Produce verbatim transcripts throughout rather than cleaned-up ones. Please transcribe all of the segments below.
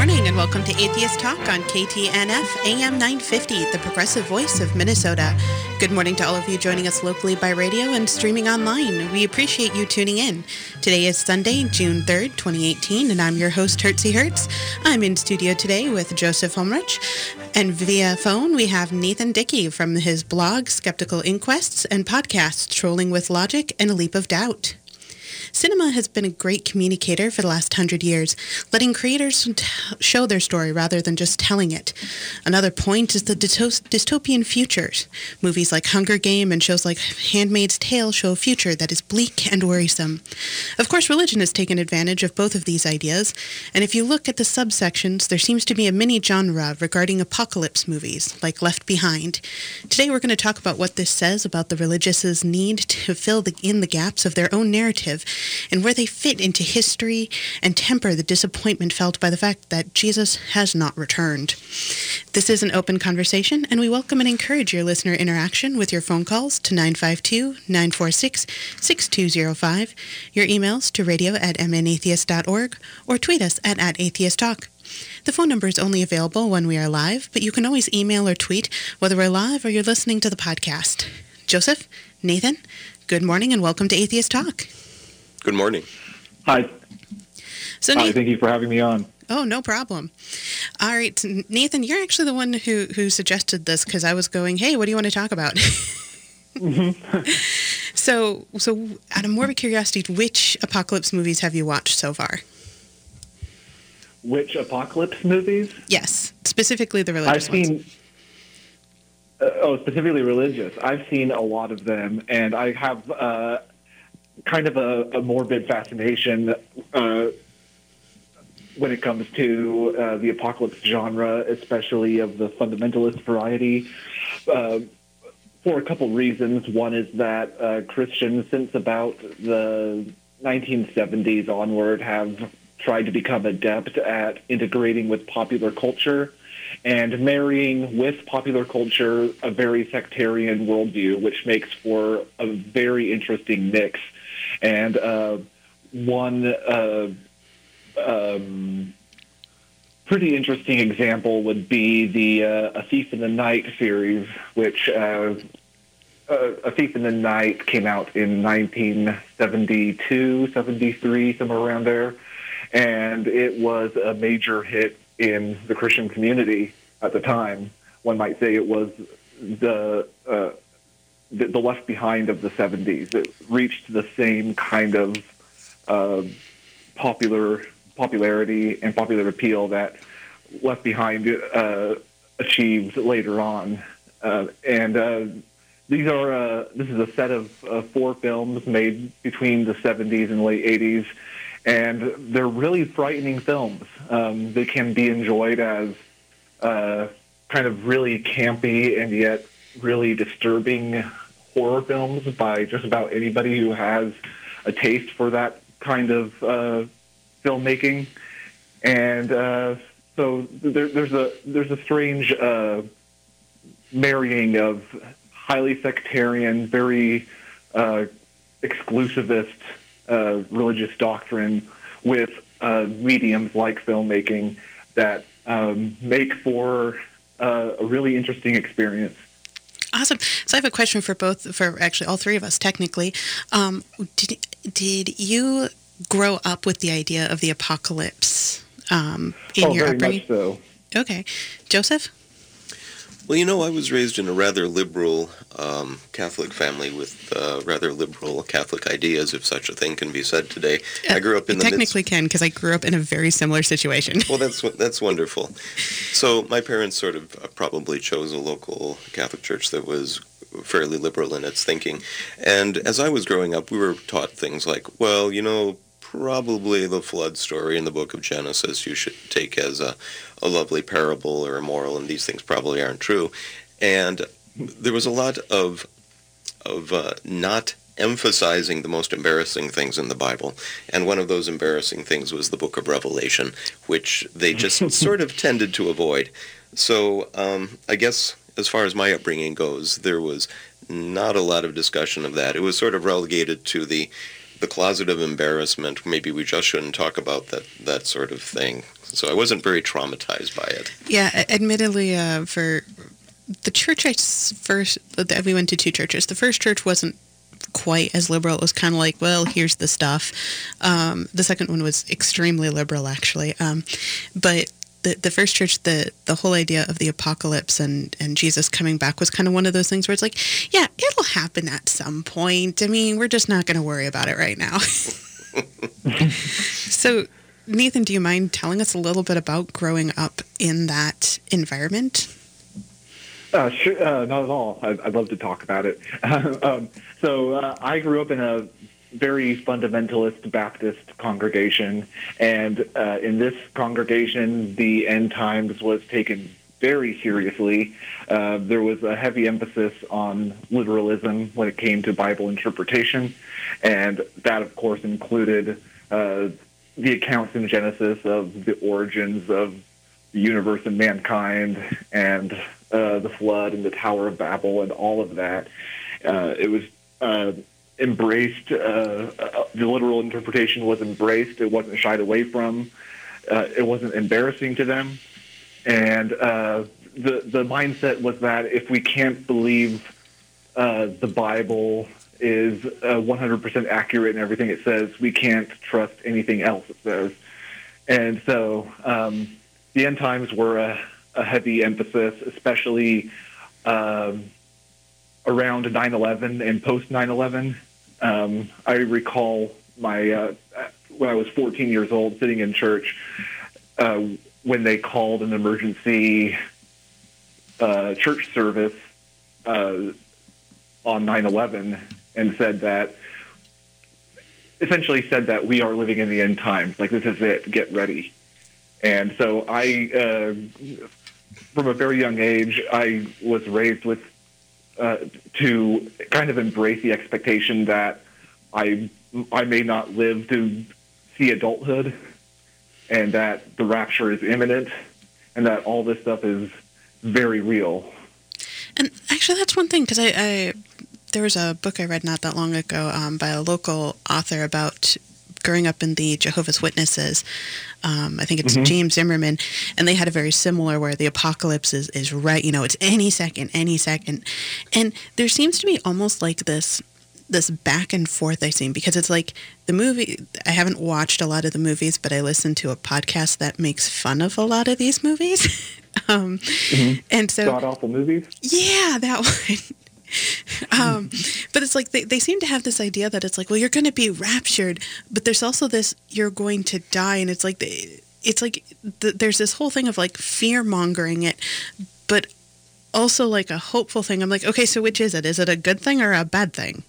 morning and welcome to Atheist Talk on K T N F A M nine fifty, the progressive voice of Minnesota. Good morning to all of you joining us locally by radio and streaming online. We appreciate you tuning in. Today is Sunday, June third, twenty eighteen, and I'm your host, Hertzie Hertz. I'm in studio today with Joseph Holmrich, and via phone we have Nathan Dickey from his blog, Skeptical Inquests, and podcast, Trolling with Logic and a Leap of Doubt. Cinema has been a great communicator for the last hundred years, letting creators t- show their story rather than just telling it. Another point is the dysto- dystopian futures. Movies like Hunger Game and shows like Handmaid's Tale show a future that is bleak and worrisome. Of course, religion has taken advantage of both of these ideas, and if you look at the subsections, there seems to be a mini-genre regarding apocalypse movies, like Left Behind. Today we're going to talk about what this says about the religious' need to fill the, in the gaps of their own narrative, and where they fit into history and temper the disappointment felt by the fact that Jesus has not returned. This is an open conversation, and we welcome and encourage your listener interaction with your phone calls to nine five two, nine four six, six two zero five, your emails to radio at m n atheist dot org, or tweet us at, at atheisttalk. The phone number is only available when we are live, but you can always email or tweet whether we're live or you're listening to the podcast. Joseph, Nathan, good morning and welcome to Atheist Talk. Good morning. Hi. So Hi, Nathan, thank you for having me on. Oh, no problem. All right, Nathan, you're actually the one who, who suggested this because I was going, hey, what do you want to talk about? mm-hmm. so, so out of morbid curiosity, which apocalypse movies have you watched so far? Which apocalypse movies? Yes, specifically the religious I've seen, ones. Uh, oh, specifically religious. I've seen a lot of them, and I have uh, kind of a, a morbid fascination uh, when it comes to uh, the apocalypse genre, especially of the fundamentalist variety, uh, for a couple reasons. One is that uh, Christians, since about the nineteen seventies onward, have tried to become adept at integrating with popular culture and marrying with popular culture a very sectarian worldview, which makes for a very interesting mix. And uh, one uh, um, pretty interesting example would be the uh, A Thief in the Night series, which uh, uh, A Thief in the Night came out in nineteen seventy-two, seventy-three, somewhere around there. And it was a major hit in the Christian community at the time. One might say it was the... Uh, The, the Left Behind of the seventies. It reached the same kind of uh, popular popularity and popular appeal that Left Behind uh, achieved later on. Uh, and uh, these are uh, this is a set of uh, four films made between the seventies and late eighties, and they're really frightening films. Um, they can be enjoyed as uh, kind of really campy and yet really disturbing horror films by just about anybody who has a taste for that kind of uh, filmmaking. And uh, so there, there's a there's a strange uh, marrying of highly sectarian, very uh, exclusivist uh, religious doctrine with uh, mediums like filmmaking that um, make for uh, a really interesting experience. Awesome. So I have a question for both, for actually all three of us, technically. Um, did, did you grow up with the idea of the apocalypse um, in oh, your very upbringing? Much so. Okay. Joseph? Well, you know, I was raised in a rather liberal um, Catholic family with uh, rather liberal Catholic ideas, if such a thing can be said today. Uh, I grew up in the technically midst... can, because I grew up in a very similar situation. Well, that's that's wonderful. So my parents sort of probably chose a local Catholic church that was fairly liberal in its thinking. And as I was growing up, we were taught things like, well, you know, probably the flood story in the book of Genesis you should take as a, a lovely parable or a moral, and these things probably aren't true. And there was a lot of of uh, not emphasizing the most embarrassing things in the Bible. And one of those embarrassing things was the book of Revelation, which they just sort of tended to avoid. So um, I guess as far as my upbringing goes, there was not a lot of discussion of that. It was sort of relegated to the the closet of embarrassment. Maybe we just shouldn't talk about that, that sort of thing. So I wasn't very traumatized by it. Yeah, admittedly, uh, for the church I first, we went to two churches. The first church wasn't quite as liberal. It was kind of like, well, here's the stuff. Um, the second one was extremely liberal, actually. Um, but the the first church, the the whole idea of the apocalypse and, and Jesus coming back was kind of one of those things where it's like, yeah, it'll happen at some point. I mean, we're just not going to worry about it right now. So, Nathan, do you mind telling us a little bit about growing up in that environment? Uh, sure, uh, not at all. I'd, I'd love to talk about it. um, so uh, I grew up in a very fundamentalist Baptist congregation, and uh, in this congregation, the end times was taken very seriously. Uh, there was a heavy emphasis on literalism when it came to Bible interpretation, and that, of course, included uh, the accounts in Genesis of the origins of the universe and mankind, and uh, the flood and the Tower of Babel and all of that. Uh, it was uh, embraced. Uh, uh, the literal interpretation was embraced. It wasn't shied away from. Uh, it wasn't embarrassing to them. And uh, the the mindset was that if we can't believe uh, the Bible is uh, one hundred percent accurate in everything it says, we can't trust anything else it says. And so um, the end times were a, a heavy emphasis, especially um, around nine eleven and post nine eleven. Um, I recall my uh, when I was fourteen years old, sitting in church, uh, when they called an emergency uh, church service uh, on nine eleven and said that, essentially said that we are living in the end times. Like, this is it. Get ready. And so I, uh, from a very young age, I was raised with uh, to kind of embrace the expectation that I I may not live to see adulthood, and that the rapture is imminent, and that all this stuff is very real. And actually, that's one thing, because I, I there was a book I read not that long ago um, by a local author about growing up in the Jehovah's Witnesses. Um, I think it's mm-hmm. James Zimmerman, and they had a very similar where the apocalypse is, is right, you know, it's any second, any second. And there seems to be almost like this this back and forth I've seen, because it's like the movie, I haven't watched a lot of the movies, but I listened to a podcast that makes fun of a lot of these movies. um, mm-hmm. And so, God-awful movies? Yeah, that one. um, but it's like they, they seem to have this idea that it's like, well, you're going to be raptured, but there's also this, you're going to die. And it's like, they, it's like the, there's this whole thing of like fear mongering it, but also like a hopeful thing. I'm like, okay, so which is it? Is it a good thing or a bad thing?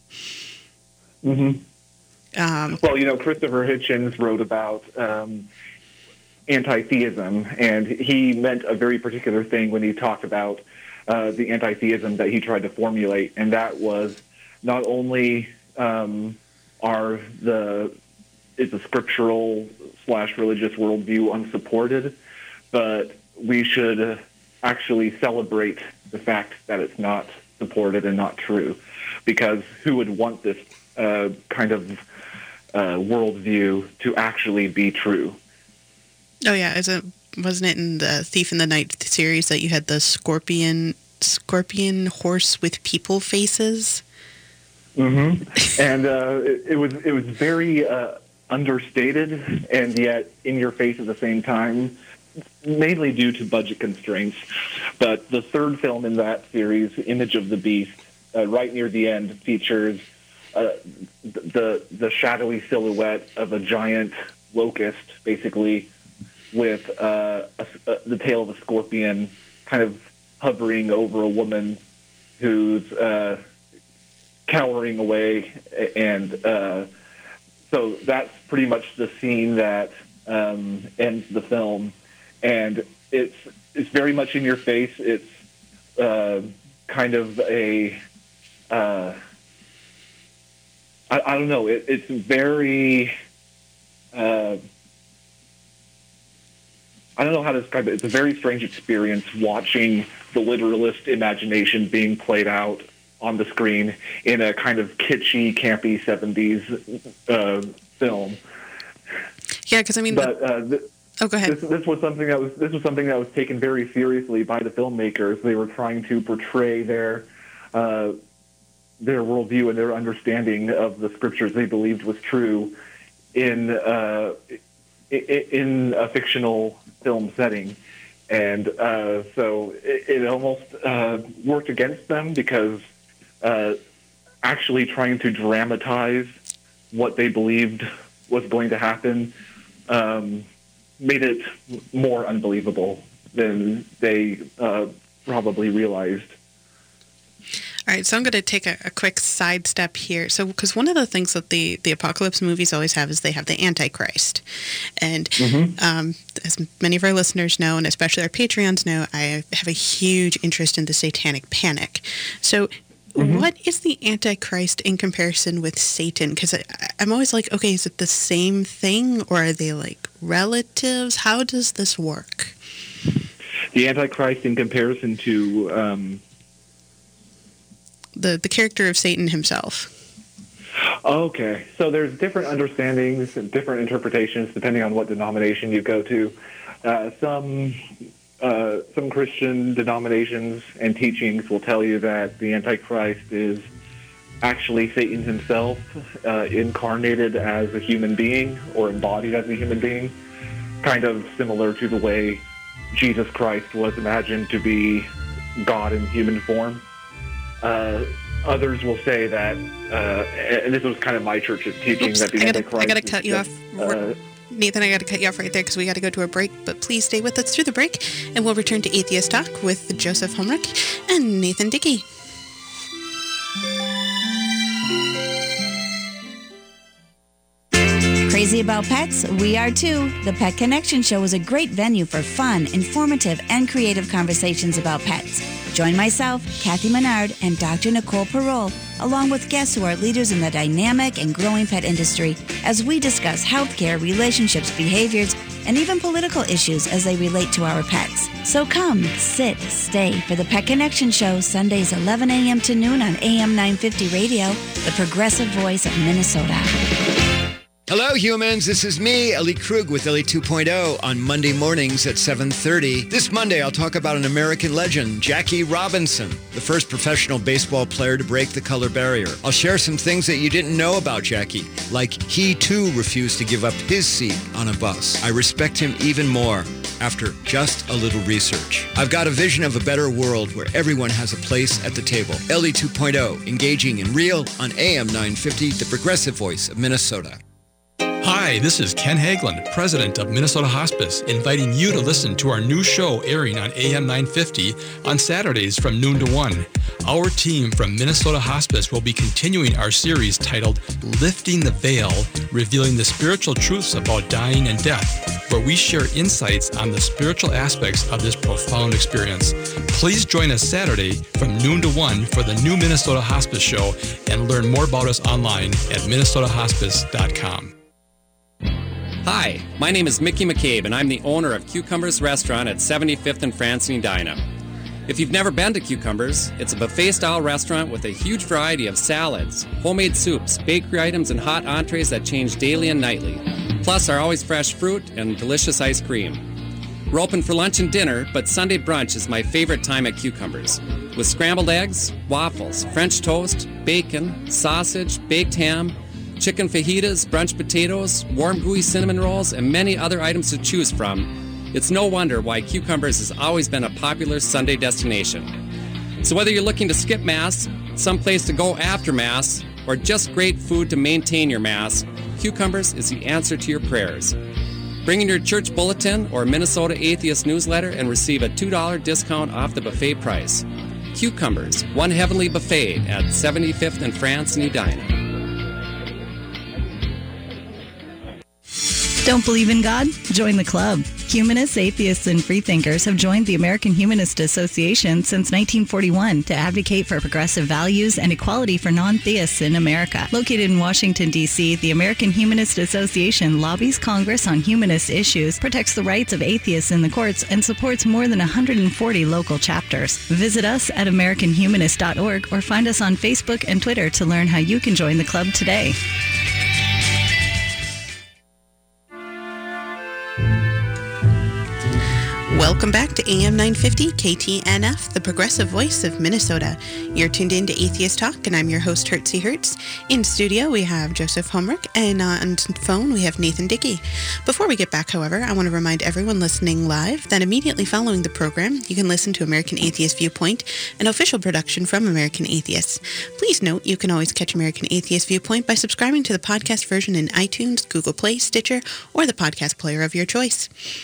Mm-hmm. Um, well, you know, Christopher Hitchens wrote about um, anti-theism, and he meant a very particular thing when he talked about uh, the anti-theism that he tried to formulate, and that was not only um, are the is the scriptural slash religious worldview unsupported, but we should actually celebrate the fact that it's not supported and not true, because who would want this uh, kind of uh, worldview to actually be true? Oh yeah, is it wasn't it in the Thief in the Night series that you had the scorpion scorpion horse with people faces? Mm-hmm. And uh, it, it was it was very uh, understated, and yet in your face at the same time, mainly due to budget constraints. But the third film in that series, Image of the Beast, uh, right near the end, features uh, the the shadowy silhouette of a giant locust, basically, with uh, a, a, the tail of a scorpion kind of hovering over a woman who's uh, cowering away. And uh, so that's pretty much the scene that um, ends the film. And it's it's very much in your face. It's uh, kind of a, uh, I, I don't know, it, it's very, uh, I don't know how to describe it. It's a very strange experience watching the literalist imagination being played out on the screen in a kind of kitschy, campy seventies uh, film. Yeah, because I mean, but uh, th- oh, go ahead. This, this was something that was this was something that was taken very seriously by the filmmakers. They were trying to portray their uh, their worldview and their understanding of the scriptures they believed was true in uh, in a fictional film setting. And uh, so it, it almost uh, worked against them because uh, actually trying to dramatize what they believed was going to happen um, made it more unbelievable than they uh, probably realized. All right, so I'm going to take a, a quick sidestep here. So, because one of the things that the, the apocalypse movies always have is they have the Antichrist. And mm-hmm. um, as many of our listeners know, and especially our Patreons know, I have a huge interest in the satanic panic. So mm-hmm. what is the Antichrist in comparison with Satan? Because I'm always like, okay, is it the same thing, or are they like relatives? How does this work? The Antichrist in comparison to... Um The, the character of Satan himself. Okay. So there's different understandings and different interpretations depending on what denomination you go to. Uh, some uh, some Christian denominations and teachings will tell you that the Antichrist is actually Satan himself, uh, incarnated as a human being or embodied as a human being, kind of similar to the way Jesus Christ was imagined to be God in human form. Uh, others will say that, uh, and this was kind of my church's teaching, Oops, that the I gotta, Antichrist... I got to cut you just, off. Uh, Nathan, I got to cut you off right there because we got to go to a break. But please stay with us through the break, and we'll return to Atheist Talk with Joseph Homrick and Nathan Dickey. Crazy about pets? We are too. The Pet Connection Show is a great venue for fun, informative, and creative conversations about pets. Join myself, Kathy Menard, and Doctor Nicole Parole, along with guests who are leaders in the dynamic and growing pet industry, as we discuss healthcare, relationships, behaviors, and even political issues as they relate to our pets. So come, sit, stay for the Pet Connection Show, Sundays eleven a.m. to noon on A M nine fifty Radio, the progressive voice of Minnesota. Hello, humans. This is me, Ellie Krug, with Ellie two point oh on Monday mornings at seven thirty. This Monday, I'll talk about an American legend, Jackie Robinson, the first professional baseball player to break the color barrier. I'll share some things that you didn't know about Jackie, like he, too, refused to give up his seat on a bus. I respect him even more after just a little research. I've got a vision of a better world where everyone has a place at the table. Ellie two point oh, engaging and real on A M nine fifty, the progressive voice of Minnesota. Hi, this is Ken Hagelin, president of Minnesota Hospice, inviting you to listen to our new show airing on A M nine fifty on Saturdays from noon to one. Our team from Minnesota Hospice will be continuing our series titled Lifting the Veil, revealing the spiritual truths about dying and death, where we share insights on the spiritual aspects of this profound experience. Please join us Saturday from noon to one for the new Minnesota Hospice show and learn more about us online at minnesota hospice dot com. Hi, my name is Mickey McCabe, and I'm the owner of Cucumbers Restaurant at seventy-fifth and France and Edina. If you've never been to Cucumbers, it's a buffet-style restaurant with a huge variety of salads, homemade soups, bakery items, and hot entrees that change daily and nightly, plus our always fresh fruit and delicious ice cream. We're open for lunch and dinner, but Sunday brunch is my favorite time at Cucumbers, with scrambled eggs, waffles, French toast, bacon, sausage, baked ham, chicken fajitas, brunch potatoes, warm gooey cinnamon rolls, and many other items to choose from. It's no wonder why Cucumbers has always been a popular Sunday destination. So whether you're looking to skip Mass, someplace to go after Mass, or just great food to maintain your Mass, Cucumbers is the answer to your prayers. Bring in your church bulletin or Minnesota Atheist newsletter and receive a two dollars discount off the buffet price. Cucumbers, one heavenly buffet at seventy-fifth and France in Edina. Don't believe in God? Join the club. Humanists, atheists, and freethinkers have joined the American Humanist Association since nineteen forty-one to advocate for progressive values and equality for non-theists in America. Located in Washington, D C, the American Humanist Association lobbies Congress on humanist issues, protects the rights of atheists in the courts, and supports more than one hundred forty local chapters. Visit us at american humanist dot org or find us on Facebook and Twitter to learn how you can join the club today. Welcome back to A M nine fifty K T N F, the progressive voice of Minnesota. You're tuned in to Atheist Talk, and I'm your host, Hertzie Hertz. In studio, we have Joseph Homrick, and uh, on phone, we have Nathan Dickey. Before we get back, however, I want to remind everyone listening live that immediately following the program, you can listen to American Atheist Viewpoint, an official production from American Atheists. Please note, you can always catch American Atheist Viewpoint by subscribing to the podcast version in iTunes, Google Play, Stitcher, or the podcast player of your choice.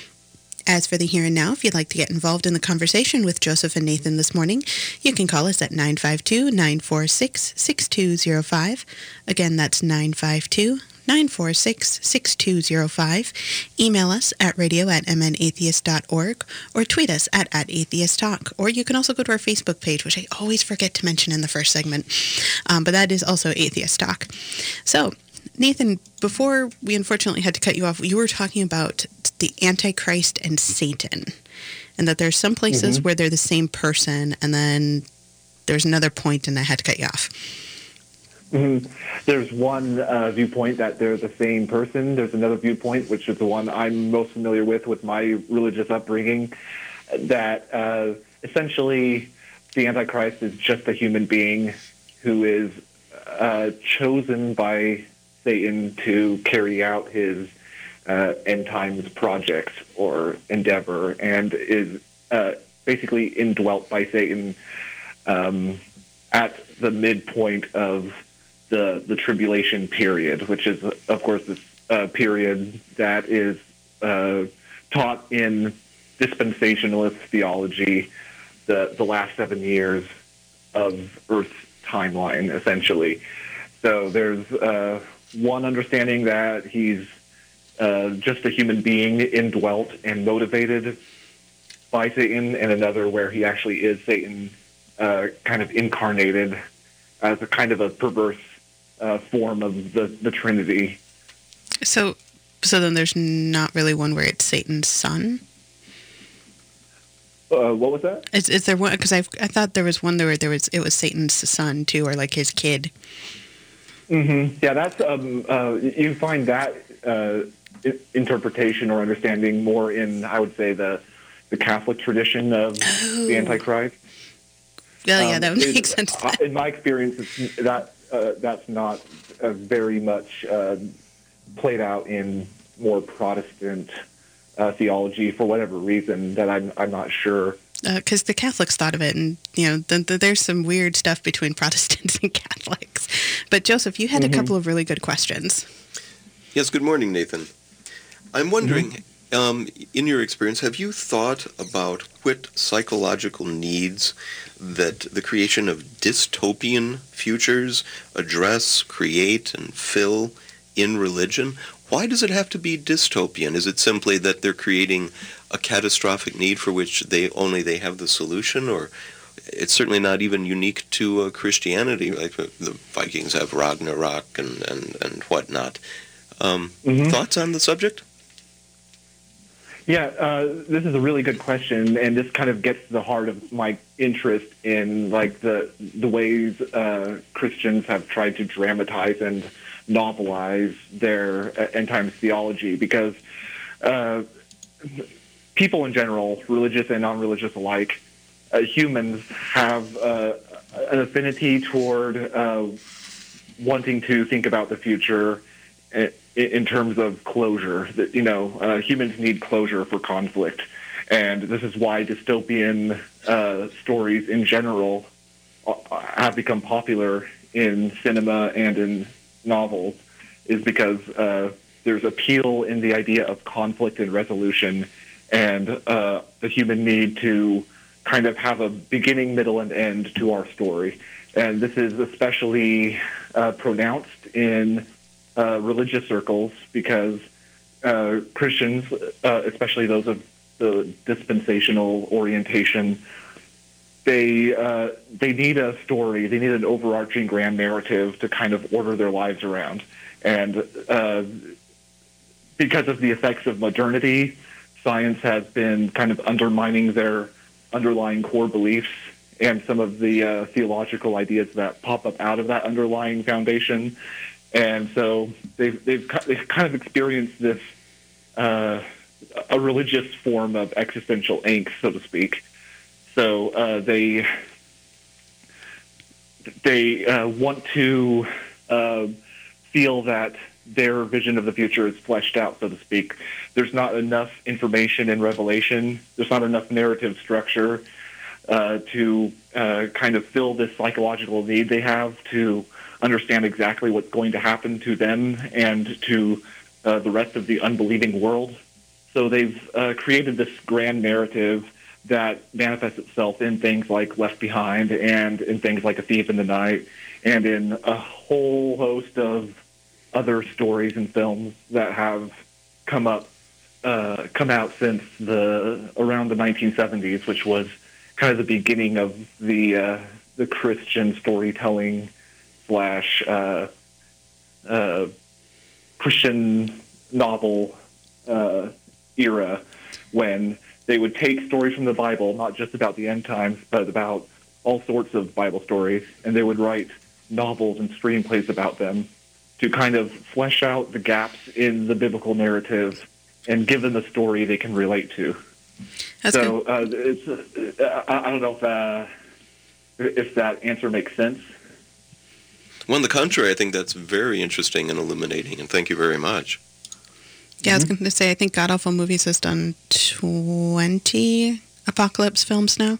As for the here and now, if you'd like to get involved in the conversation with Joseph and Nathan this morning, you can call us at nine five two, nine four six, six two zero five. Again, that's nine five two, nine four six, six two zero five. Email us at radio at m n atheist dot org or tweet us at, at atheisttalk. Or you can also go to our Facebook page, which I always forget to mention in the first segment, um, but that is also Atheist Talk. So, Nathan, before we unfortunately had to cut you off, you were talking about the Antichrist and Satan, and that there's some places mm-hmm. where they're the same person, and then there's another point, and I had to cut you off. Mm-hmm. There's one uh, viewpoint that they're the same person. There's another viewpoint, which is the one I'm most familiar with with my religious upbringing, that uh, essentially the Antichrist is just a human being who is uh, chosen by Satan to carry out his uh, end times project or endeavor, and is uh, basically indwelt by Satan um, at the midpoint of the the tribulation period, which is, of course, this uh, period that is uh, taught in dispensationalist theology, the the last seven years of Earth's timeline, essentially. So there's uh, one understanding that he's uh, just a human being indwelt and motivated by Satan, and another where he actually is Satan uh, kind of incarnated as a kind of a perverse uh, form of the, the Trinity. So, so then there's not really one where it's Satan's son? Uh, what was that? Is, is there one? Because I I thought there was one where there was it was Satan's son too, or like his kid. Mm-hmm. Yeah, that's um, uh, you find that uh, interpretation or understanding more in, I would say, the the Catholic tradition of oh. the Antichrist. Well, yeah, um, that would make sense. Uh, in my experience, it's, that uh, that's not uh, very much uh, played out in more Protestant uh, theology for whatever reason that I'm I'm not sure. Because uh, the Catholics thought of it, and you know, the, the, there's some weird stuff between Protestants and Catholics. But Joseph, you had mm-hmm. a couple of really good questions. Yes. Good morning, Nathan. I'm wondering, mm-hmm. um, in your experience, have you thought about what psychological needs that the creation of dystopian futures address, create, and fill in religion? Why does it have to be dystopian? Is it simply that they're creating a catastrophic need for which they only they have the solution, or it's certainly not even unique to uh, Christianity? Like uh, the Vikings have Ragnarok and and and whatnot. Um, mm-hmm. Thoughts on the subject? Yeah, uh, this is a really good question, and this kind of gets to the heart of my interest in like the the ways uh, Christians have tried to dramatize and novelize their uh, end times theology, because uh, people in general, religious and non-religious alike, uh, humans have uh, an affinity toward uh, wanting to think about the future in, in terms of closure. That, you know, uh, humans need closure for conflict, and this is why dystopian uh, stories in general have become popular in cinema and in novels, is because uh, there's appeal in the idea of conflict and resolution, and uh, the human need to kind of have a beginning, middle, and end to our story. And this is especially uh, pronounced in uh, religious circles, because uh, Christians, uh, especially those of the dispensational orientation, they uh, they need a story. They need an overarching grand narrative to kind of order their lives around. And uh, because of the effects of modernity, science has been kind of undermining their underlying core beliefs and some of the uh, theological ideas that pop up out of that underlying foundation. And so they've they've they've kind of experienced this uh, a religious form of existential angst, so to speak. So uh, they they uh, want to uh, feel that their vision of the future is fleshed out, so to speak. There's not enough information in Revelation. There's not enough narrative structure uh, to uh, kind of fill this psychological need they have to understand exactly what's going to happen to them and to uh, the rest of the unbelieving world. So they've uh, created this grand narrative that manifests itself in things like Left Behind and in things like A Thief in the Night and in a whole host of other stories and films that have come up, uh, come out since the around the nineteen seventies, which was kind of the beginning of the uh, the Christian storytelling slash uh, uh, Christian novel uh, era, when they would take stories from the Bible, not just about the end times, but about all sorts of Bible stories, and they would write novels and screenplays about them to kind of flesh out the gaps in the biblical narrative and give them a story they can relate to. That's so uh, it's, uh, I don't know if uh, if that answer makes sense. Well, on the contrary, I think that's very interesting and illuminating, and thank you very much. Yeah, I was going to say, I think God Awful Movies has done twenty apocalypse films now.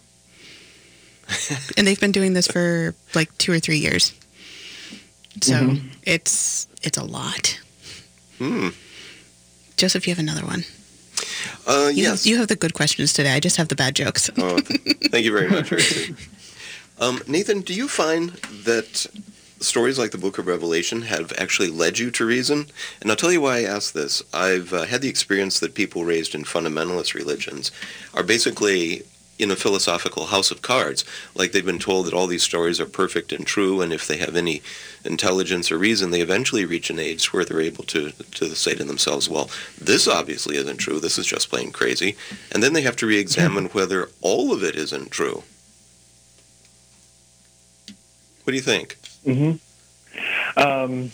And they've been doing this for like two or three years. So mm-hmm. it's it's a lot. Hmm. Joseph, you have another one. Uh, you yes. Have, you have the good questions today. I just have the bad jokes. Oh, thank you very much. um, Nathan, do you find that stories like the Book of Revelation have actually led you to reason? And I'll tell you why I ask this. I've uh, had the experience that people raised in fundamentalist religions are basically in a philosophical house of cards. Like they've been told that all these stories are perfect and true, and if they have any intelligence or reason, they eventually reach an age where they're able to, to say to themselves, well, this obviously isn't true, this is just plain crazy. And then they have to re-examine whether all of it isn't true. What do you think? Mm-hmm. Um,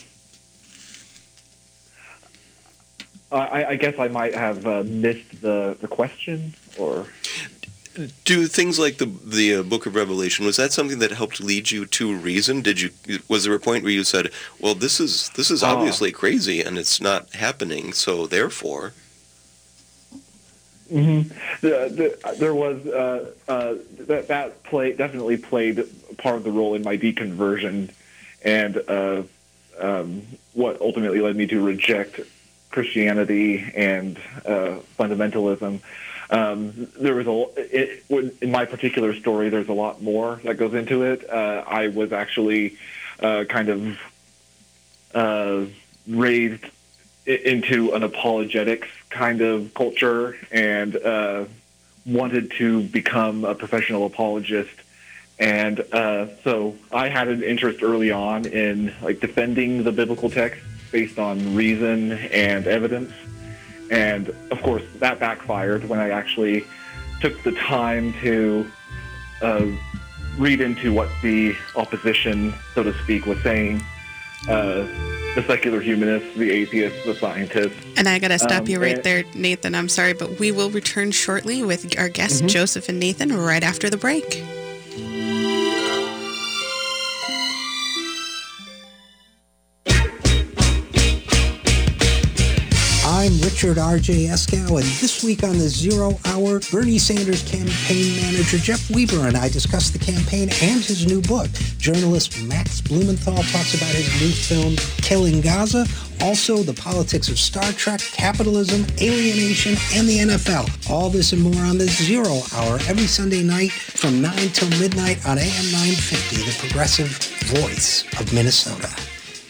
I, I guess I might have uh, missed the, the question, or... Do things like the the uh, Book of Revelation, was that something that helped lead you to reason? Did you was there a point where you said, "Well, this is this is obviously uh, crazy, and it's not happening, so therefore"? Mm-hmm. The, the, there was uh, uh, that that play definitely played part of the role in my deconversion, and uh, um, what ultimately led me to reject Christianity and uh, fundamentalism. Um, there was a, it, in my particular story, there's a lot more that goes into it. Uh, I was actually uh, kind of uh, raised into an apologetics kind of culture and uh, wanted to become a professional apologist. And uh, so I had an interest early on in like defending the biblical text based on reason and evidence. And, of course, that backfired when I actually took the time to uh, read into what the opposition, so to speak, was saying. Uh, the secular humanists, the atheists, the scientists. And I got to stop um, you right and, there, Nathan. I'm sorry, but we will return shortly with our guests, mm-hmm. Joseph and Nathan, right after the break. I'm Richard R J Eskow, and this week on the Zero Hour, Bernie Sanders campaign manager Jeff Weber and I discuss the campaign and his new book. Journalist Max Blumenthal talks about his new film, Killing Gaza, also the politics of Star Trek, capitalism, alienation, and the N F L. All this and more on the Zero Hour every Sunday night from nine till midnight on A M nine fifty, the progressive voice of Minnesota.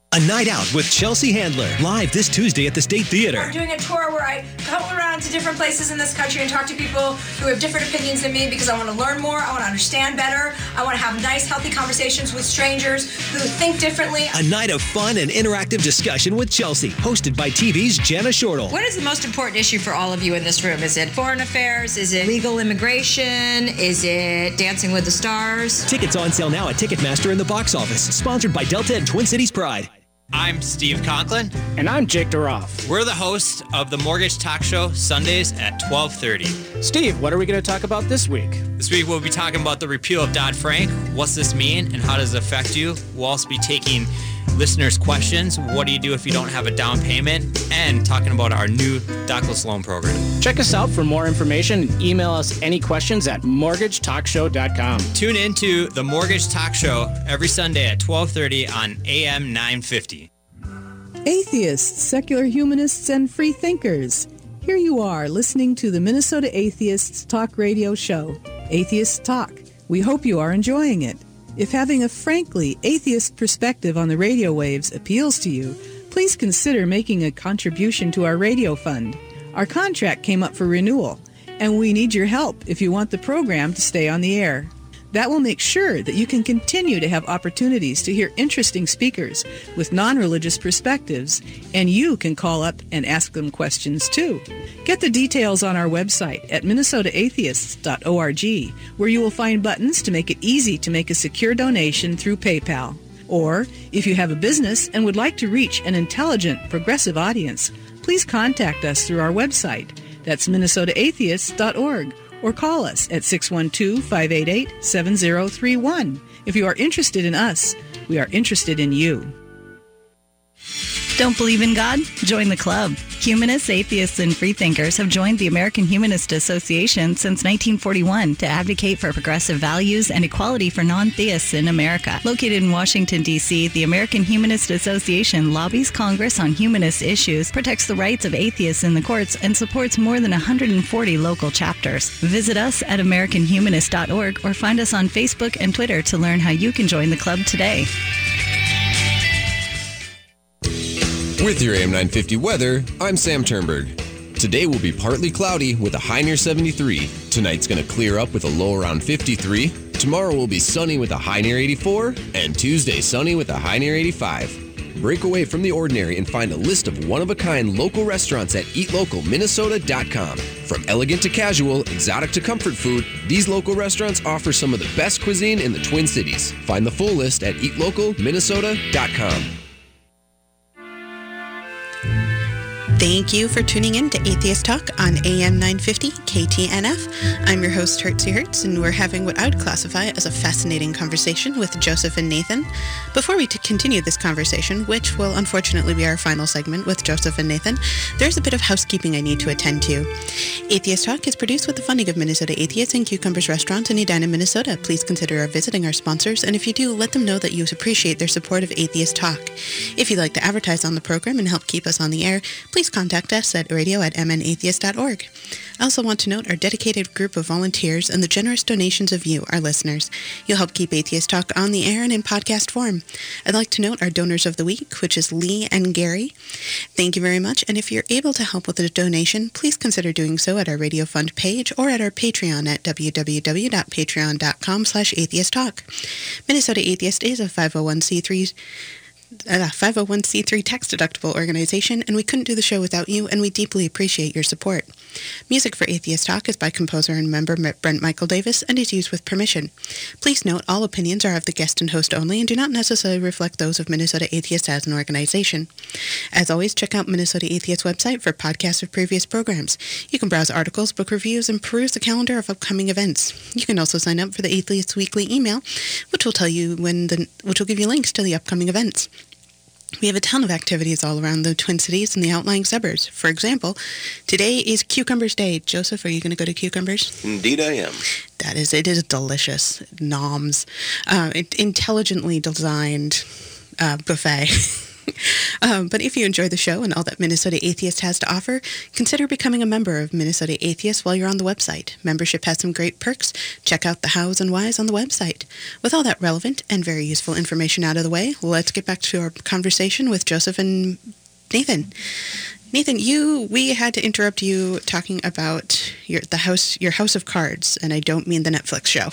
A Night Out with Chelsea Handler, live this Tuesday at the State Theater. I'm doing a tour where I go around to different places in this country and talk to people who have different opinions than me because I want to learn more, I want to understand better, I want to have nice, healthy conversations with strangers who think differently. A night of fun and interactive discussion with Chelsea, hosted by T V's Jana Shortle. What is the most important issue for all of you in this room? Is it foreign affairs? Is it legal immigration? Is it Dancing with the Stars? Tickets on sale now at Ticketmaster and the box office. Sponsored by Delta and Twin Cities Pride. I'm Steve Conklin. And I'm Jake DeRoff. We're the hosts of the Mortgage Talk Show, Sundays at twelve thirty. Steve, what are we going to talk about this week? This week we'll be talking about the repeal of Dodd-Frank. What's this mean and how does it affect you? We'll also be taking listeners' questions. What do you do if you don't have a down payment? And talking about our new dockless loan program. Check us out for more information and email us any questions at mortgage talk show dot com. Tune in to the Mortgage Talk Show every Sunday at twelve thirty on A M nine fifty. Atheists, secular humanists, and free thinkers. Here you are listening to the Minnesota Atheists Talk Radio Show, Atheist Talk. We hope you are enjoying it. If having a frankly atheist perspective on the radio waves appeals to you, please consider making a contribution to our radio fund. Our contract came up for renewal, and we need your help if you want the program to stay on the air. That will make sure that you can continue to have opportunities to hear interesting speakers with non-religious perspectives, and you can call up and ask them questions too. Get the details on our website at minnesota atheists dot org, where you will find buttons to make it easy to make a secure donation through PayPal. Or, if you have a business and would like to reach an intelligent, progressive audience, please contact us through our website. That's minnesota atheists dot org. Or call us at six one two, five eight eight, seven zero three one. If you are interested in us, we are interested in you. Don't believe in God? Join the club. Humanists, atheists, and freethinkers have joined the American Humanist Association since nineteen forty-one to advocate for progressive values and equality for non-theists in America. Located in Washington, D C, the American Humanist Association lobbies Congress on humanist issues, protects the rights of atheists in the courts, and supports more than one hundred forty local chapters. Visit us at american humanist dot org or find us on Facebook and Twitter to learn how you can join the club today. With your A M nine fifty weather, I'm Sam Turnberg. Today will be partly cloudy with a high near seventy-three. Tonight's going to clear up with a low around fifty-three. Tomorrow will be sunny with a high near eighty-four. And Tuesday sunny with a high near eighty-five. Break away from the ordinary and find a list of one-of-a-kind local restaurants at eat local minnesota dot com. From elegant to casual, exotic to comfort food, these local restaurants offer some of the best cuisine in the Twin Cities. Find the full list at eat local minnesota dot com. Thank you for tuning in to Atheist Talk on A M nine fifty K T N F. I'm your host, Hertzie Hertz, and we're having what I would classify as a fascinating conversation with Joseph and Nathan. Before we t- continue this conversation, which will unfortunately be our final segment with Joseph and Nathan, there's a bit of housekeeping I need to attend to. Atheist Talk is produced with the funding of Minnesota Atheists and Cucumbers Restaurant in Edina, Minnesota. Please consider visiting our sponsors, and if you do, let them know that you appreciate their support of Atheist Talk. If you'd like to advertise on the program and help keep us on the air, please contact us at radio at m n atheist dot org. I also want to note our dedicated group of volunteers and the generous donations of you, our listeners. You'll help keep Atheist Talk on the air and in podcast form. I'd like to note our donors of the week, which is Lee and Gary. Thank you very much, and if you're able to help with a donation, please consider doing so at our Radio Fund page or at our Patreon at w w w dot patreon dot com slash atheist talk. Minnesota Atheist is a five oh one c three a five oh one c three tax-deductible organization, and we couldn't do the show without you, and we deeply appreciate your support. Music for Atheist Talk is by composer and member Brent Michael Davis and is used with permission. Please note all opinions are of the guest and host only and do not necessarily reflect those of Minnesota Atheist as an organization. As always, check out Minnesota Atheist website for podcasts of previous programs. You can browse articles, book reviews, and peruse the calendar of upcoming events. You can also sign up for the Atheist Weekly email, which will tell you when the which will give you links to the upcoming events. We have a ton of activities all around the Twin Cities and the outlying suburbs. For example, today is Cucumbers Day. Joseph, are you going to go to Cucumbers? Indeed I am. That is, it is delicious. Noms. Uh, it, intelligently designed uh, buffet. um, but if you enjoy the show and all that Minnesota Atheist has to offer, consider becoming a member of Minnesota Atheist while you're on the website. Membership has some great perks. Check out the hows and whys on the website. With all that relevant and very useful information out of the way, let's get back to our conversation with Joseph and Nathan. Nathan, you we had to interrupt you talking about your the house your House of Cards, and I don't mean the Netflix show.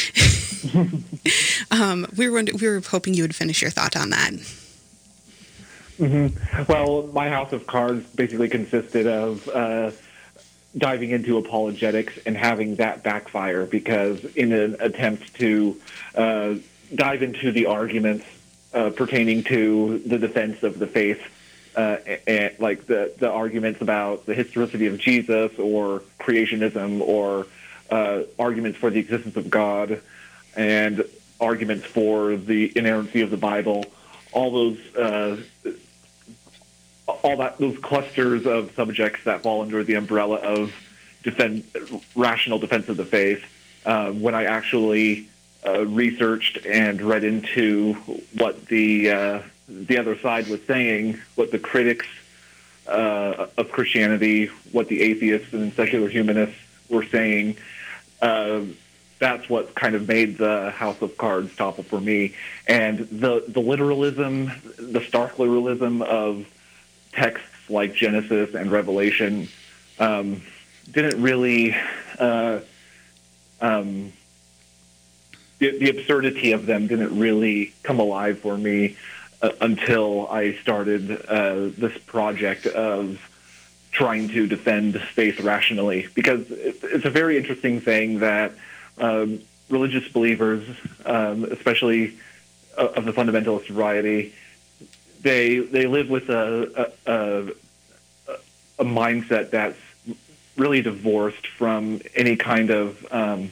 um, we were we were hoping you would finish your thought on that. Mm-hmm. Well, my House of Cards basically consisted of uh, diving into apologetics and having that backfire, because in an attempt to uh, dive into the arguments uh, pertaining to the defense of the faith, uh, and, like the, the arguments about the historicity of Jesus or creationism, or uh, arguments for the existence of God, and arguments for the inerrancy of the Bible, all those uh, all that those clusters of subjects that fall under the umbrella of defend, rational defense of the faith. Uh, when I actually uh, researched and read into what the uh, the other side was saying, what the critics uh, of Christianity, what the atheists and secular humanists were saying, uh, that's what kind of made the House of Cards topple for me. And the, the literalism, the stark literalism of texts like Genesis and Revelation um, didn't really... Uh, um, the, the absurdity of them didn't really come alive for me uh, until I started uh, this project of trying to defend faith rationally, because it's, it's a very interesting thing that um, religious believers, um, especially uh, of the fundamentalist variety, they they live with a a, a a mindset that's really divorced from any kind of um,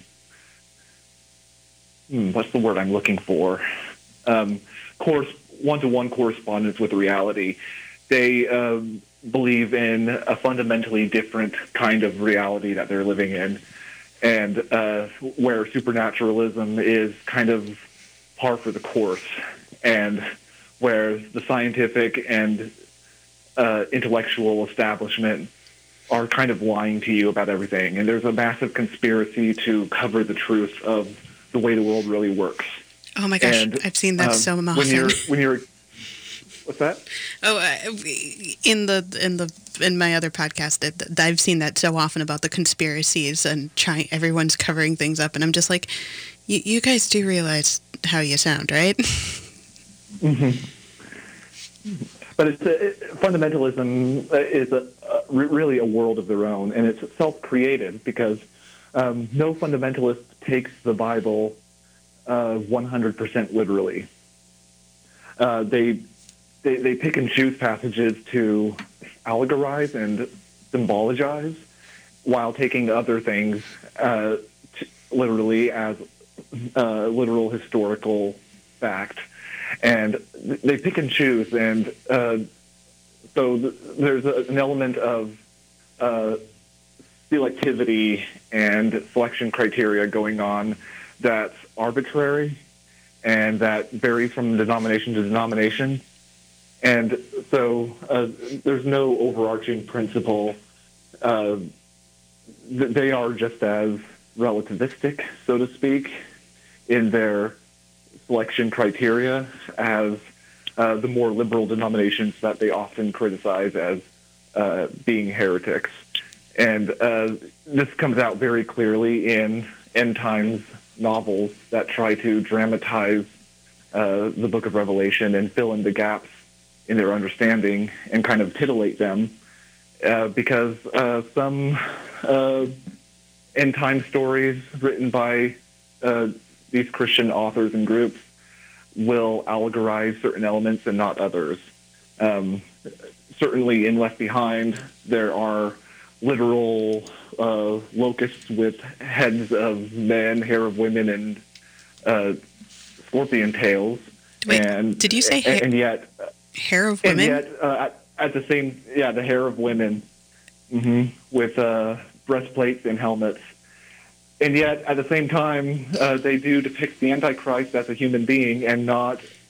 hmm, what's the word I'm looking for? Um, course one-to-one correspondence with reality. They um, believe in a fundamentally different kind of reality that they're living in, and uh, where supernaturalism is kind of par for the course, and where the scientific and uh, intellectual establishment are kind of lying to you about everything. And there's a massive conspiracy to cover the truth of the way the world really works. Oh my gosh, and, I've seen that um, so often. When you're, when you're, what's that? Oh, uh, in the in the in my other podcast, it, I've seen that so often about the conspiracies and trying. Everyone's covering things up, and I'm just like, you guys do realize how you sound, right? Mm-hmm. But it's a, it, fundamentalism is a, a, really a world of their own, and it's self-created, because um, no fundamentalist takes the Bible uh, one hundred percent literally. Uh, they, they they pick and choose passages to allegorize and symbologize, while taking other things uh, to, literally as uh, literal historical fact. And they pick and choose, and uh, so th- there's a, an element of uh, selectivity and selection criteria going on that's arbitrary and that varies from denomination to denomination. And so uh, there's no overarching principle. Uh, th- they are just as relativistic, so to speak, in their selection criteria as uh, the more liberal denominations that they often criticize as uh, being heretics. And uh, this comes out very clearly in end times novels that try to dramatize uh, the book of Revelation and fill in the gaps in their understanding and kind of titillate them, uh, because uh, some uh, end time stories written by uh, these Christian authors and groups will allegorize certain elements and not others. Um, certainly in Left Behind, there are literal uh, locusts with heads of men, hair of women, and uh, scorpion tails. Wait, and, did you say and, ha- and yet, hair of women? And yet, uh, at, at the same, yeah, the hair of women, mm-hmm, with uh, breastplates and helmets. And yet, at the same time, uh, they do depict the Antichrist as a human being and not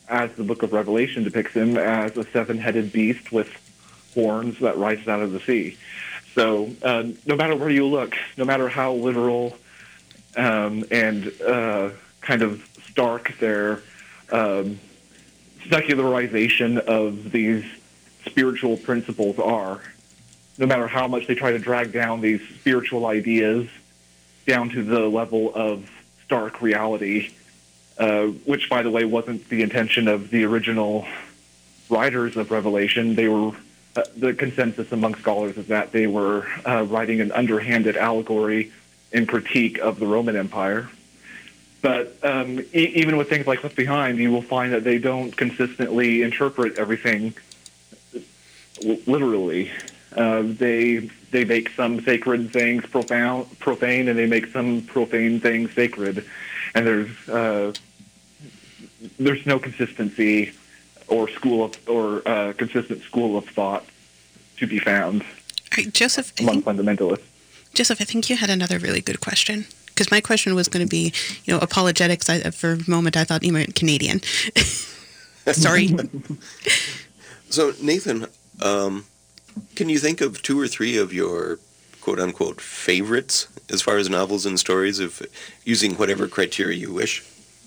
as the Book of Revelation depicts him, as a seven-headed beast with horns that rises out of the sea. So uh, no matter where you look, no matter how literal um, and uh, kind of stark their um, secularization of these spiritual principles are, no matter how much they try to drag down these spiritual ideas down to the level of stark reality, uh, which, by the way, wasn't the intention of the original writers of Revelation. They were uh, the consensus among scholars is that they were uh, writing an underhanded allegory and critique of the Roman Empire. But um, e- even with things like Left Behind, you will find that they don't consistently interpret everything w- literally. Uh, they they make some sacred things profane, profane, and they make some profane things sacred. And there's uh, there's no consistency or school of or uh, consistent school of thought to be found. All right, Joseph, I among think, fundamentalists. Joseph, I think you had another really good question. Because my question was going to be, you know, apologetics. I, for a moment, I thought you meant Canadian. Sorry. So, Nathan, um, can you think of two or three of your quote-unquote favorites as far as novels and stories, if using whatever criteria you wish?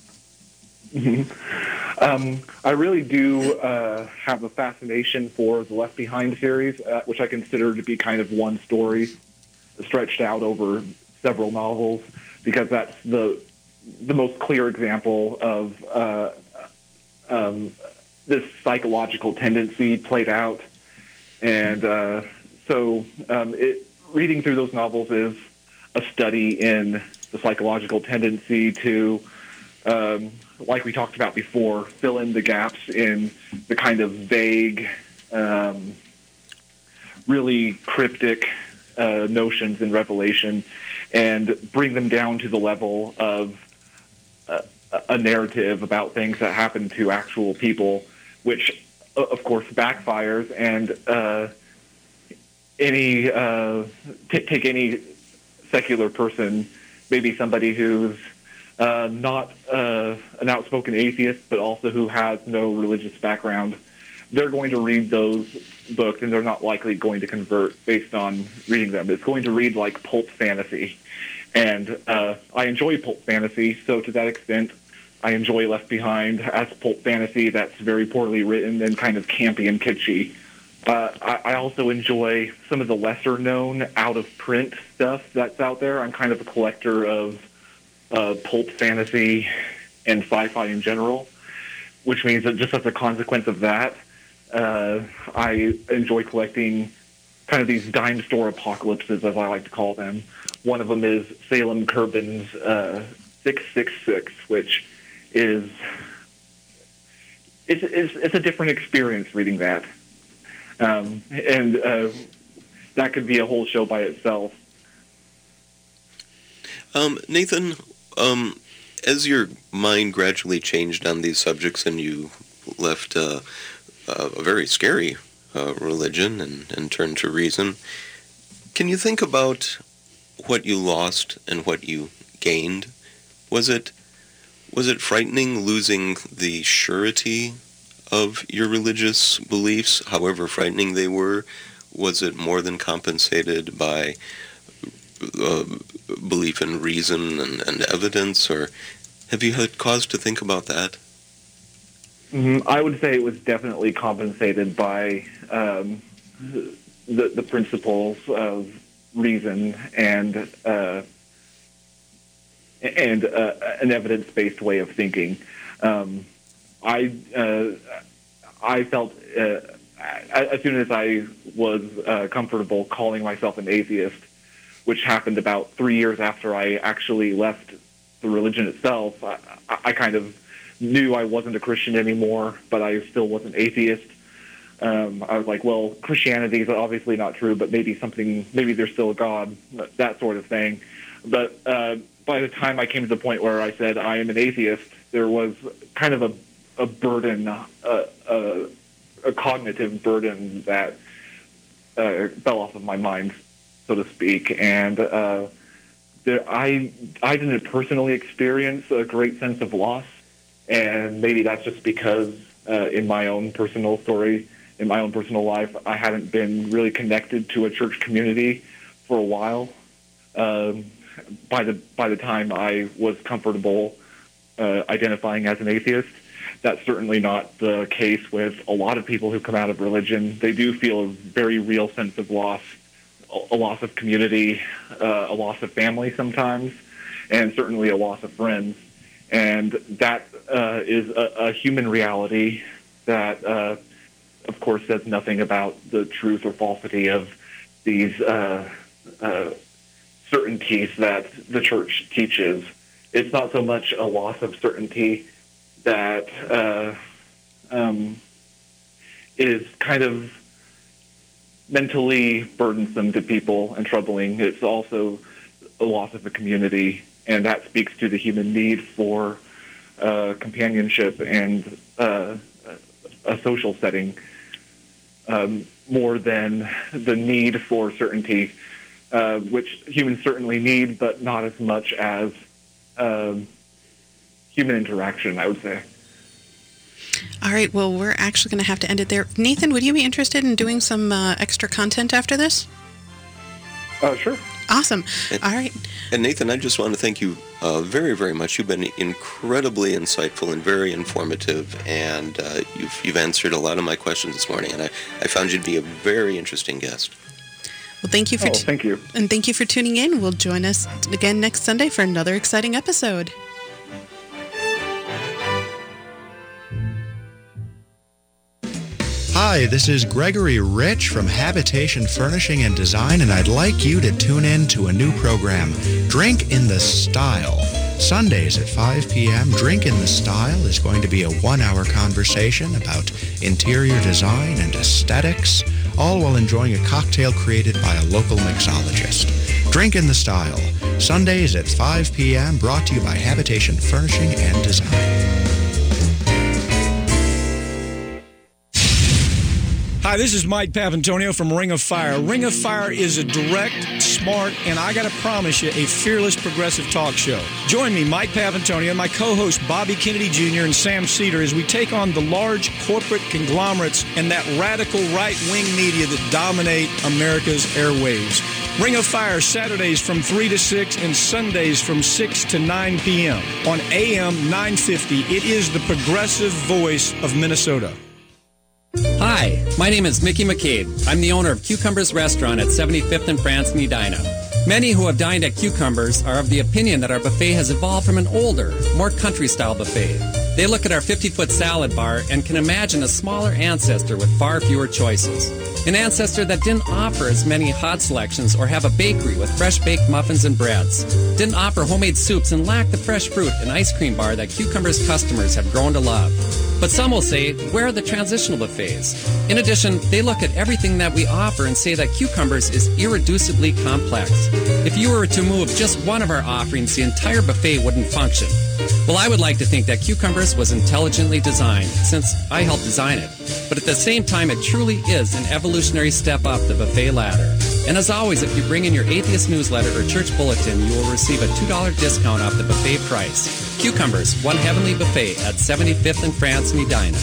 Mm-hmm. Um, I really do uh, have a fascination for the Left Behind series, uh, which I consider to be kind of one story stretched out over several novels, because that's the the most clear example of uh, um, this psychological tendency played out. And uh, so um, it, reading through those novels is a study in the psychological tendency to, um, like we talked about before, fill in the gaps in the kind of vague, um, really cryptic uh, notions in Revelation, and bring them down to the level of uh, a narrative about things that happen to actual people, which, of course, backfires. And uh, any uh, t- take any secular person, maybe somebody who's uh, not uh, an outspoken atheist, but also who has no religious background, they're going to read those books, and they're not likely going to convert based on reading them. It's going to read like pulp fantasy. And uh, I enjoy pulp fantasy, so to that extent, I enjoy Left Behind as pulp fantasy that's very poorly written and kind of campy and kitschy. Uh, I, I also enjoy some of the lesser-known, out-of-print stuff that's out there. I'm kind of a collector of uh, pulp fantasy and sci-fi in general, which means that just as a consequence of that, uh, I enjoy collecting kind of these dime store apocalypses, as I like to call them. One of them is Salem Kerbin's uh, six six six, which is it's, it's, it's a different experience reading that. Um, and uh, that could be a whole show by itself. Um, Nathan, um, as your mind gradually changed on these subjects and you left uh, uh, a very scary uh, religion and, and turned to reason, can you think about what you lost and what you gained? Was it was it frightening losing the surety of your religious beliefs, however frightening they were? Was it more than compensated by uh, belief in reason and, and evidence, or have you had cause to think about that? Mm-hmm. I would say it was definitely compensated by um, the, the principles of reason and uh, and uh, an evidence-based way of thinking. Um, I uh, I felt uh, as soon as I was uh, comfortable calling myself an atheist, which happened about three years after I actually left the religion itself, I, I kind of knew I wasn't a Christian anymore, but I still wasn't atheist. Um, I was like, well, Christianity is obviously not true, but maybe something, maybe there's still a God, that sort of thing. But uh, by the time I came to the point where I said I am an atheist, there was kind of a, a burden, uh, uh, a cognitive burden that uh, fell off of my mind, so to speak. And uh, there, I, I didn't personally experience a great sense of loss And maybe that's just because uh, in my own personal story, in my own personal life, I hadn't been really connected to a church community for a while. Um, by the by the time I was comfortable uh, identifying as an atheist. That's certainly not the case with a lot of people who come out of religion. They do feel a very real sense of loss, a loss of community, uh, a loss of family sometimes, and certainly a loss of friends. And that uh, is a, a human reality that, uh, of course, says nothing about the truth or falsity of these uh, uh, certainties that the church teaches. It's not so much a loss of certainty that uh, um, is kind of mentally burdensome to people and troubling. It's also a loss of the community, and that speaks to the human need for uh, companionship and uh, a social setting um, more than the need for certainty, uh, which humans certainly need, but not as much as um, human interaction, I would say. All right, well, we're actually going to have to end it there. Nathan, would you be interested in doing some uh, extra content after this? Uh, sure. Awesome. And, All right. And Nathan, I just want to thank you uh, very, very much. You've been incredibly insightful and very informative, and uh, you've, you've answered a lot of my questions this morning, and I, I found you to be a very interesting guest. Well, thank you for oh, t- thank you. And thank you for tuning in. We'll join us again next Sunday for another exciting episode. Hi, this is Gregory Rich from Habitation Furnishing and Design, and I'd like you to tune in to a new program, Drink in the Style. Sundays at five p.m., Drink in the Style is going to be a one-hour conversation about interior design and aesthetics, all while enjoying a cocktail created by a local mixologist. Drink in the Style, Sundays at five p.m., brought to you by Habitation Furnishing and Design. Hi, this is Mike Papantonio from Ring of Fire. Ring of Fire is a direct, smart, and I gotta promise you, a fearless progressive talk show. Join me, Mike Papantonio, and my co-host Bobby Kennedy Junior and Sam Cedar as we take on the large corporate conglomerates and that radical right-wing media that dominate America's airwaves. Ring of Fire, Saturdays from three to six and Sundays from six to nine p.m. on A M nine fifty. It is the progressive voice of Minnesota. Hi, my name is Mickey McCabe. I'm the owner of Cucumbers Restaurant at seventy-fifth and France in Edina. Many who have dined at Cucumbers are of the opinion that our buffet has evolved from an older, more country-style buffet. They look at our fifty-foot salad bar and can imagine a smaller ancestor with far fewer choices. An ancestor that didn't offer as many hot selections or have a bakery with fresh-baked muffins and breads. Didn't offer homemade soups and lacked the fresh fruit and ice cream bar that Cucumbers customers have grown to love. But some will say, where are the transitional buffets? In addition, they look at everything that we offer and say that Cucumbers is irreducibly complex. If you were to move just one of our offerings, the entire buffet wouldn't function. Well, I would like to think that Cucumbers was intelligently designed, since I helped design it. But at the same time, it truly is an evolutionary step up the buffet ladder. And as always, if you bring in your Atheist newsletter or church bulletin, you will receive a two dollars discount off the buffet price. Cucumbers, one heavenly buffet at seventy-fifth and France in Edina.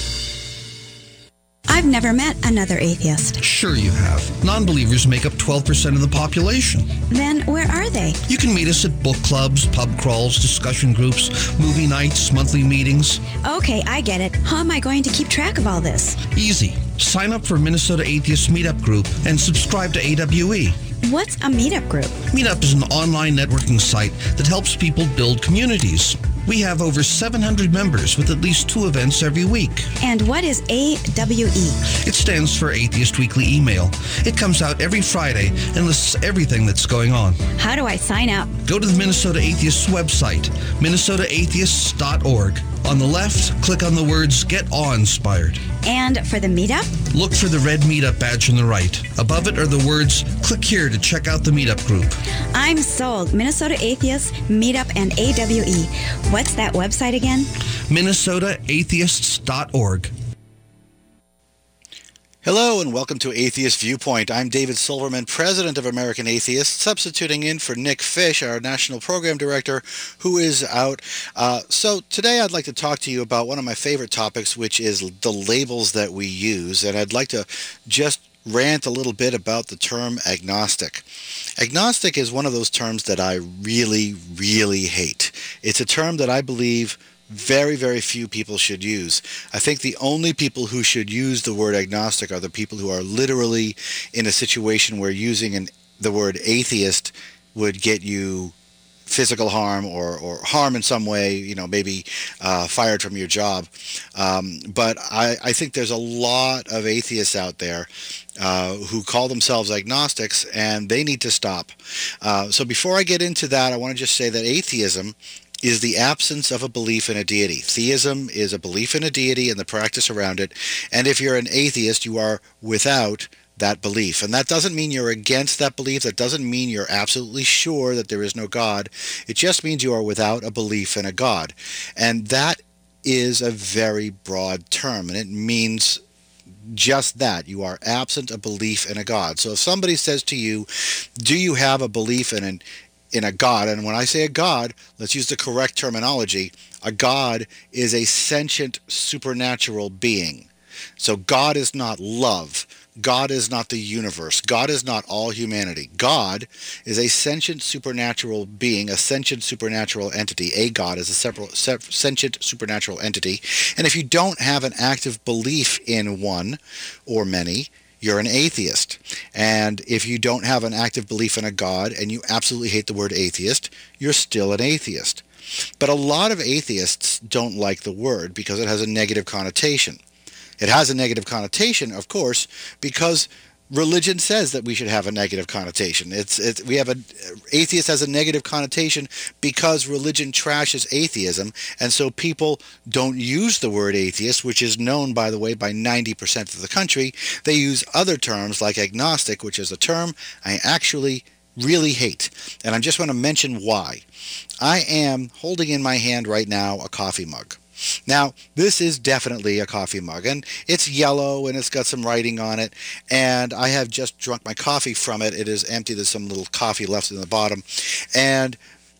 I've never met another atheist. Sure you have. Non-believers make up twelve percent of the population. Then where are they? You can meet us at book clubs, pub crawls, discussion groups, movie nights, monthly meetings. Okay, I get it. How am I going to keep track of all this? Easy. Sign up for Minnesota Atheist Meetup Group and subscribe to A W E. What's a meetup group? Meetup is an online networking site that helps people build communities. We have over seven hundred members with at least two events every week. And what is A W E? It stands for Atheist Weekly Email. It comes out every Friday and lists everything that's going on. How do I sign up? Go to the Minnesota Atheists website, minnesota atheists dot org. On the left, click on the words Get Awe-Inspired. And for the meetup? Look for the red meetup badge on the right. Above it are the words, click here to check out the meetup group. I'm sold. Minnesota Atheists, Meetup, and A W E. What's that website again? minnesota atheists dot org. Hello and welcome to Atheist Viewpoint. I'm David Silverman, President of American Atheists, substituting in for Nick Fish, our National Program Director, who is out. Uh, so today I'd like to talk to you about one of my favorite topics, which is the labels that we use. And I'd like to just rant a little bit about the term agnostic. Agnostic is one of those terms that I really, really hate. It's a term that I believe very, very few people should use. I think the only people who should use the word agnostic are the people who are literally in a situation where using an, the word atheist would get you physical harm or, or harm in some way, you know, maybe uh, fired from your job. Um, but I, I think there's a lot of atheists out there uh, who call themselves agnostics, and they need to stop. Uh, so before I get into that, I want to just say that atheism is the absence of a belief in a deity. Theism is a belief in a deity and the practice around it. And if you're an atheist, you are without that belief. And that doesn't mean you're against that belief. That doesn't mean you're absolutely sure that there is no God. It just means you are without a belief in a God. And that is a very broad term, and it means just that. You are absent a belief in a God. So if somebody says to you, do you have a belief in an in a God? And when I say a God, let's use the correct terminology. A God is a sentient supernatural being. So God is not love. God is not the universe. God is not all humanity. God is a sentient supernatural being, a sentient supernatural entity. A God is a separate, sentient supernatural entity. And if you don't have an active belief in one or many, you're an atheist. And if you don't have an active belief in a God and you absolutely hate the word atheist, you're still an atheist. But a lot of atheists don't like the word because it has a negative connotation. It has a negative connotation, of course, because religion says that we should have a negative connotation. It's, it's we have a atheist has a negative connotation because religion trashes atheism, and so people don't use the word atheist, which is known, by the way, by ninety percent of the country. They use other terms like agnostic, which is a term I actually really hate, and I just want to mention why. I am holding in my hand right now a coffee mug. Now, this is definitely a coffee mug, and it's yellow, and it's got some writing on it, and I have just drunk my coffee from it. It is empty. There's some little coffee left in the bottom, and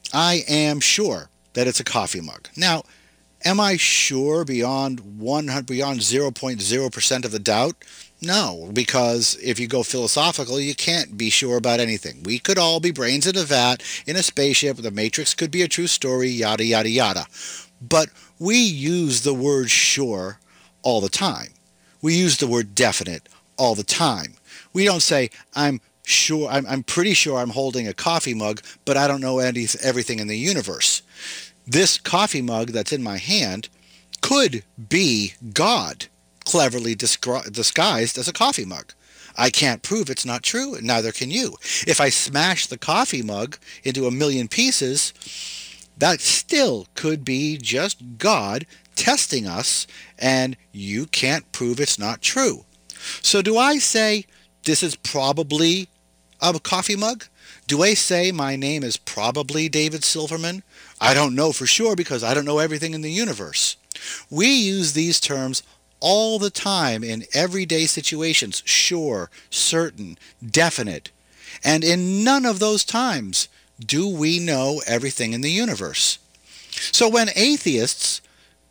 I am sure that it's a coffee mug. Now, am I sure beyond one hundred, beyond zero point zero percent of the doubt? No, because if you go philosophical, you can't be sure about anything. We could all be brains in a vat, in a spaceship, the Matrix could be a true story, yada, yada, yada. But we use the word sure all the time. We use the word definite all the time. We don't say, I'm sure, I'm, I'm pretty sure I'm holding a coffee mug, but I don't know any, everything in the universe. This coffee mug that's in my hand could be God, cleverly disgu- disguised as a coffee mug. I can't prove it's not true, and neither can you. If I smash the coffee mug into a million pieces, that still could be just God testing us, and you can't prove it's not true. So do I say this is probably a coffee mug? Do I say my name is probably David Silverman? I don't know for sure because I don't know everything in the universe. We use these terms all the time in everyday situations: sure, certain, definite. And in none of those times do we know everything in the universe. So when atheists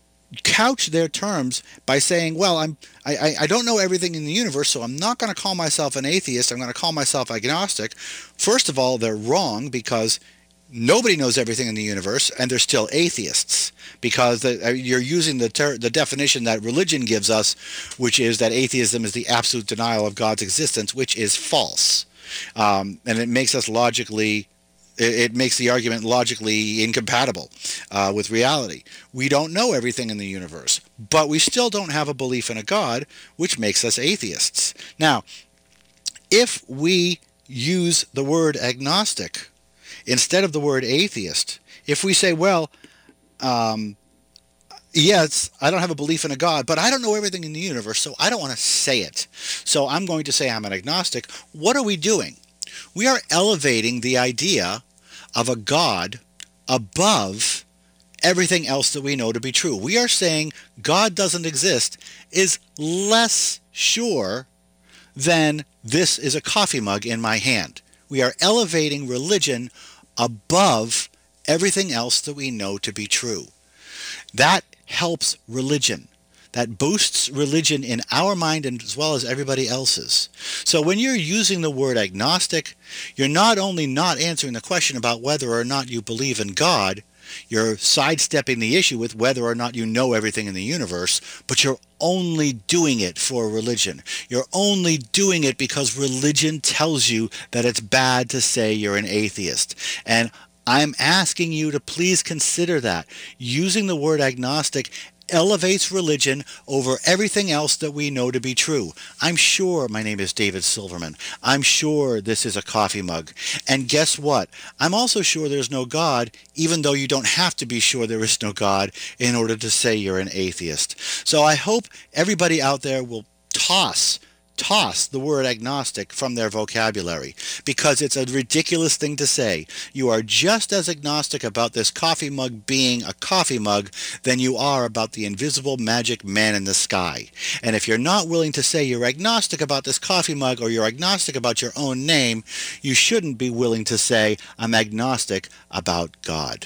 couch their terms by saying, well, I'm, I, I don't know everything in the universe, so I'm not going to call myself an atheist, I'm going to call myself agnostic, first of all, they're wrong, because nobody knows everything in the universe, and they're still atheists, because the, you're using the, ter- the definition that religion gives us, which is that atheism is the absolute denial of God's existence, which is false. Um, and it makes us logically It makes the argument logically incompatible uh, with reality. We don't know everything in the universe, but we still don't have a belief in a God, which makes us atheists. Now, if we use the word agnostic instead of the word atheist, if we say, well, um, yes, I don't have a belief in a God, but I don't know everything in the universe, so I don't want to say it. So I'm going to say I'm an agnostic. What are we doing? We are elevating the idea of a God above everything else that we know to be true. We are saying God doesn't exist is less sure then this is a coffee mug in my hand. We are elevating religion above everything else that we know to be true. That helps religion. That boosts religion in our mind and as well as everybody else's. So when you're using the word agnostic, you're not only not answering the question about whether or not you believe in God, you're sidestepping the issue with whether or not you know everything in the universe, but you're only doing it for religion. You're only doing it because religion tells you that it's bad to say you're an atheist. And I'm asking you to please consider that. Using the word agnostic elevates religion over everything else that we know to be true. I'm sure my name is David Silverman. I'm sure this is a coffee mug. And guess what? I'm also sure there's no God, even though you don't have to be sure there is no God in order to say you're an atheist. So I hope everybody out there will toss toss the word agnostic from their vocabulary, because it's a ridiculous thing to say. You are just as agnostic about this coffee mug being a coffee mug than you are about the invisible magic man in the sky. And if you're not willing to say you're agnostic about this coffee mug, or you're agnostic about your own name, you shouldn't be willing to say, I'm agnostic about God.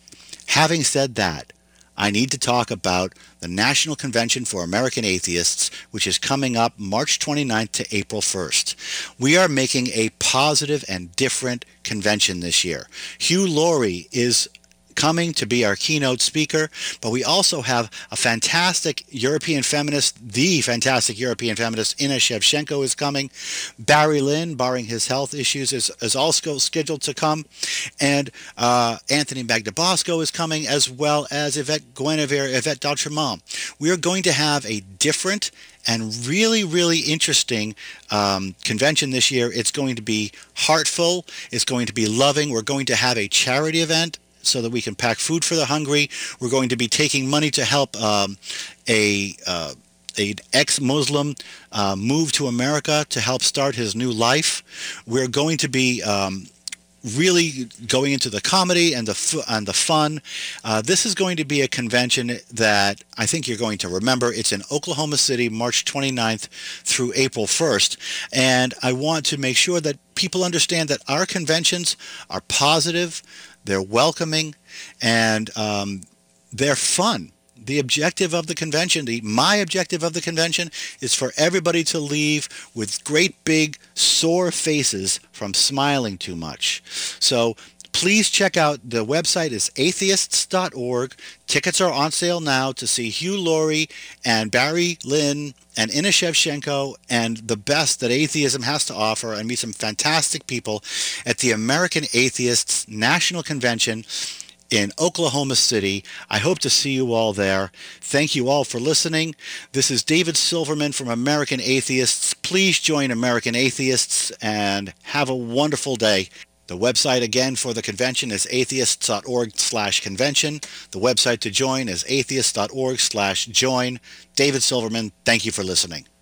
Having said that, I need to talk about the National Convention for American Atheists, which is coming up March twenty-ninth to April first. We are making a positive and different convention this year. Hugh Laurie is coming to be our keynote speaker, but we also have a fantastic European feminist, the fantastic European feminist, Inna Shevchenko is coming. Barry Lynn, barring his health issues, is, is also scheduled to come. And uh, Anthony Magdabosco is coming, as well as Yvette Guinevere, Yvette D'Autremont. We are going to have a different and really, really interesting um, convention this year. It's going to be heartful. It's going to be loving. We're going to have a charity event so that we can pack food for the hungry. We're going to be taking money to help um, a uh, an ex-Muslim uh, move to America to help start his new life. We're going to be um, really going into the comedy and the f- and the fun. Uh, this is going to be a convention that I think you're going to remember. It's in Oklahoma City, March twenty-ninth through April first. And I want to make sure that people understand that our conventions are positive, they're welcoming, and um, they're fun. The objective of the convention, the, my objective of the convention, is for everybody to leave with great big sore faces from smiling too much. So please check out, the website is atheists dot org. Tickets are on sale now to see Hugh Laurie and Barry Lynn and Inna Shevchenko and the best that atheism has to offer, and meet some fantastic people at the American Atheists National Convention in Oklahoma City. I hope to see you all there. Thank you all for listening. This is David Silverman from American Atheists. Please join American Atheists and have a wonderful day. The website again for the convention is atheists dot org slash convention. The website to join is atheists dot org slash join. David Silverman, thank you for listening.